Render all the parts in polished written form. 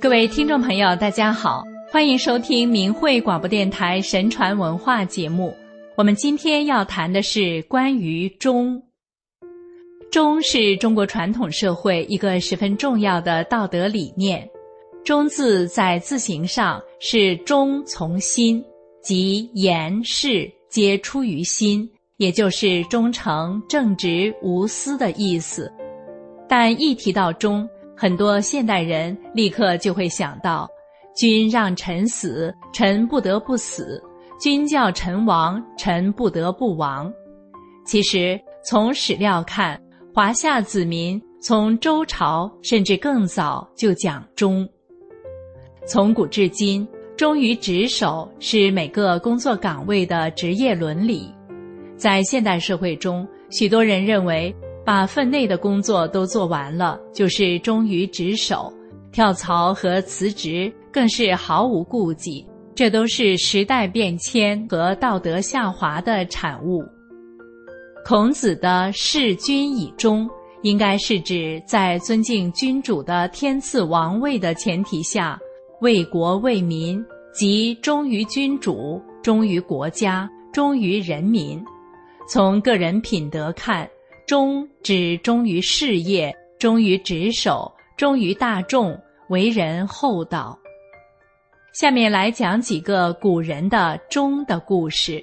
各位听众朋友大家好，欢迎收听明慧广播电台神传文化节目。我们今天要谈的是关于忠。忠是中国传统社会一个十分重要的道德理念。忠字在字形上是忠从心，即言事皆出于心，也就是忠诚、正直、无私的意思。但一提到忠，很多现代人立刻就会想到，君让臣死，臣不得不死；君叫臣亡，臣不得不亡。其实从史料看，华夏子民从周朝甚至更早就讲忠。从古至今，忠于职守是每个工作岗位的职业伦理。在现代社会中，许多人认为把分内的工作都做完了就是忠于职守，跳槽和辞职更是毫无顾忌，这都是时代变迁和道德下滑的产物。孔子的事君以忠，应该是指在尊敬君主的天赐王位的前提下，为国为民，即忠于君主，忠于国家，忠于人民。从个人品德看，忠指忠于事业，忠于职守，忠于大众，为人厚道。下面来讲几个古人的忠的故事。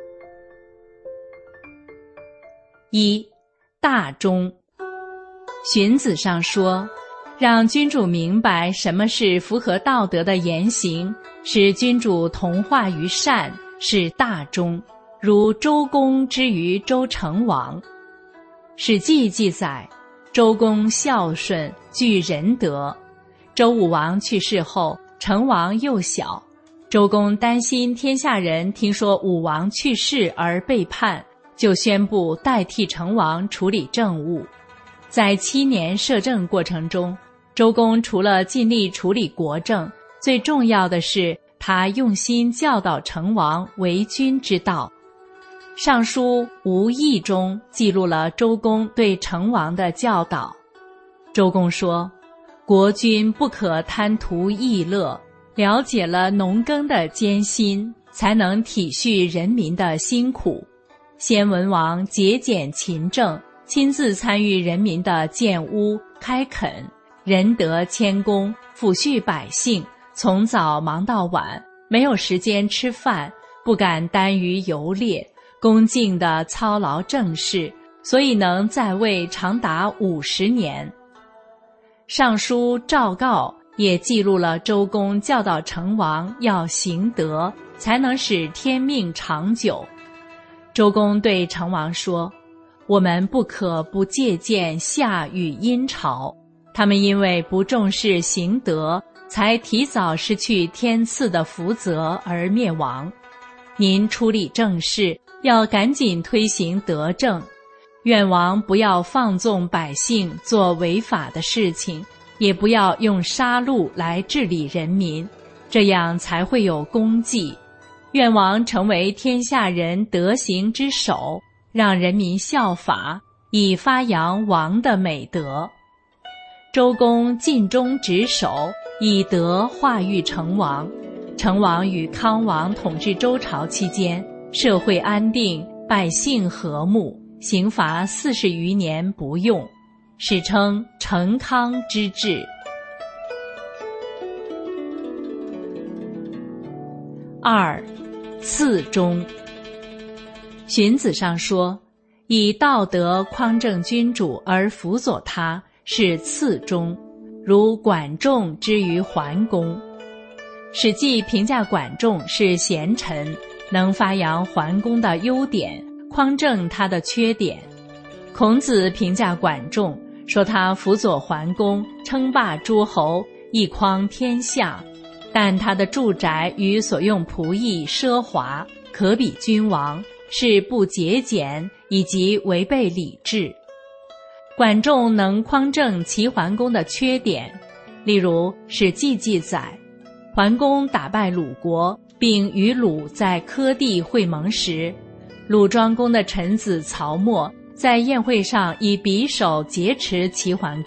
一、大忠。荀子上说，让君主明白什么是符合道德的言行，使君主同化于善，是大忠，如周公之于周成王。史记记载，周公孝顺，具仁德。周武王去世后，成王幼小，周公担心天下人听说武王去世而背叛，就宣布代替成王处理政务。在7年摄政过程中，周公除了尽力处理国政，最重要的是他用心教导成王为君之道。尚书无益中记录了周公对成王的教导。周公说，国君不可贪图逸乐，了解了农耕的艰辛，才能体恤人民的辛苦。先文王节俭勤政，亲自参与人民的建屋开垦，仁德谦恭，抚恤百姓，从早忙到晚，没有时间吃饭，不敢耽于游猎，恭敬地操劳政事，所以能在位长达50年。尚书赵告也记录了周公教导成王要行德，才能使天命长久。周公对成王说，我们不可不借鉴夏与殷朝，他们因为不重视行德，才提早失去天赐的福泽而灭亡。您处理政事，要赶紧推行德政，愿王不要放纵百姓做违法的事情，也不要用杀戮来治理人民，这样才会有功绩。愿王成为天下人德行之首，让人民效法，以发扬王的美德。周公尽忠职守，以德化育成王。成王与康王统治周朝期间，社会安定，百姓和睦，刑罚40余年不用，史称成康之治。2、次忠。荀子上说，以道德匡正君主而辅佐他，是次忠，如管仲之于桓公。史记评价管仲是贤臣，能发扬桓公的优点，匡正他的缺点。孔子评价管仲，说他辅佐桓公，称霸诸侯，一匡天下，但他的住宅与所用仆役奢华，可比君王，是不节俭以及违背礼制。管仲能匡正齐桓公的缺点，例如《史记》记载，桓公打败鲁国，并与鲁在柯地会盟时，鲁庄公的臣子曹沫在宴会上以匕首劫持齐桓公，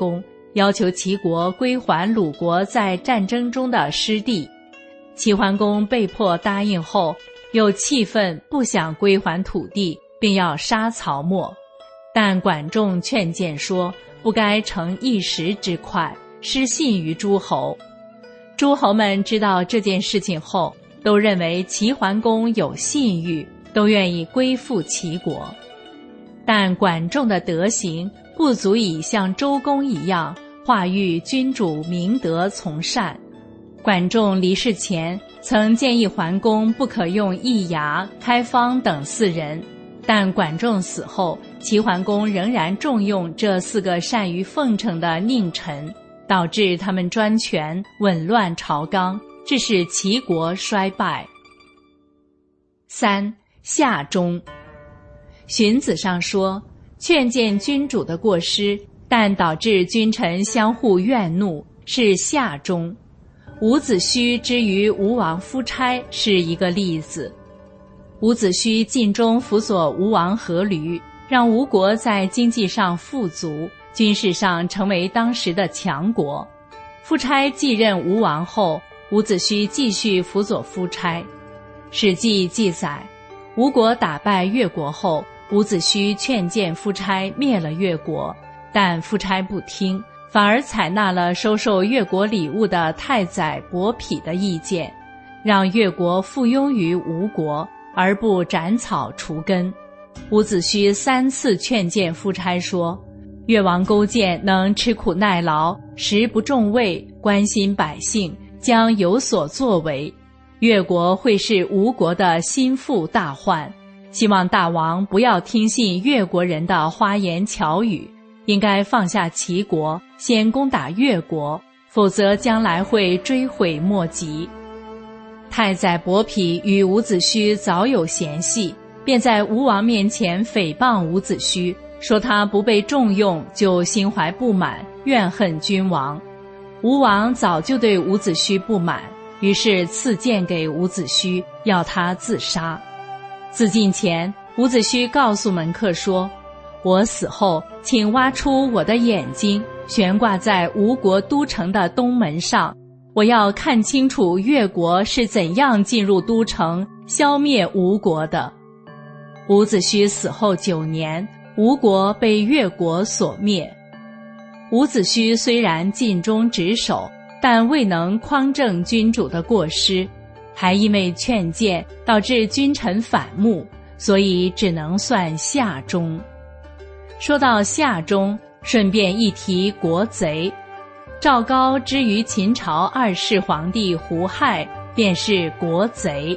要求齐国归还鲁国在战争中的失地。齐桓公被迫答应后，又气愤不想归还土地，并要杀曹沫。但管仲劝谏说，不该乘一时之快，失信于诸侯。诸侯们知道这件事情后，都认为齐桓公有信誉，都愿意归附齐国。但管仲的德行不足以像周公一样化育君主明德从善。管仲离世前曾建议桓公不可用易牙、开方等4人，但管仲死后，齐桓公仍然重用这4个善于奉承的佞臣，导致他们专权，紊乱朝纲，致使齐国衰败。3. 夏忠。荀子上说，劝谏君主的过失，但导致君臣相互怨怒，是夏忠。伍子胥之于吴王夫差是一个例子。伍子胥尽忠辅佐吴王阖闾，让吴国在经济上富足，军事上成为当时的强国。夫差继任吴王后，伍子胥继续辅佐夫差。史记记载，吴国打败越国后，伍子胥劝谏夫差灭了越国，但夫差不听，反而采纳了收受越国礼物的太宰伯嚭的意见，让越国附庸于吴国，而不斩草除根。伍子胥3次劝谏夫差说，越王勾践能吃苦耐劳，食不重味，关心百姓，将有所作为，越国会是吴国的心腹大患，希望大王不要听信越国人的花言巧语，应该放下齐国，先攻打越国，否则将来会追悔莫及。太宰伯嚭与伍子胥早有嫌隙，便在吴王面前诽谤伍子胥，说他不被重用就心怀不满，怨恨君王。吴王早就对伍子胥不满，于是赐剑给伍子胥，要他自杀。自尽前，伍子胥告诉门客说，我死后，请挖出我的眼睛，悬挂在吴国都城的东门上，我要看清楚越国是怎样进入都城，消灭吴国的。伍子胥死后9年，吴国被越国所灭。伍子胥虽然尽忠职守，但未能匡正君主的过失，还因为劝谏导致君臣反目，所以只能算夏忠。说到夏忠，顺便一提国贼。赵高之于秦朝2世皇帝胡亥，便是国贼。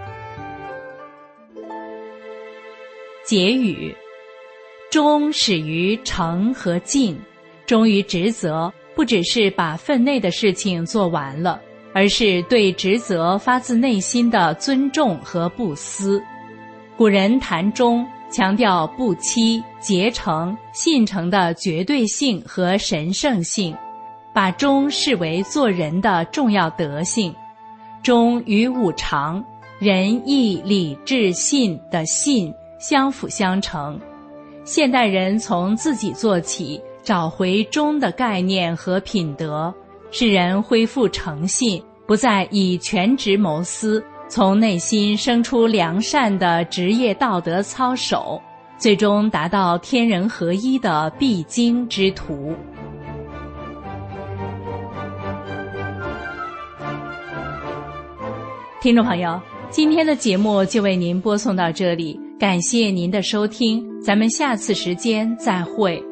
结语：忠始于诚和敬，忠于职责，不只是把分内的事情做完了，而是对职责发自内心的尊重和不私。古人谈忠，强调不欺、竭诚、信诚的绝对性和神圣性，把忠视为做人的重要德性。忠与五常，仁义礼智信的信相辅相成。现代人从自己做起，找回忠的概念和品德，使人恢复诚信，不再以权职谋私，从内心生出良善的职业道德操守，最终达到天人合一的必经之途。听众朋友，今天的节目就为您播送到这里，感谢您的收听，咱们下次时间再会。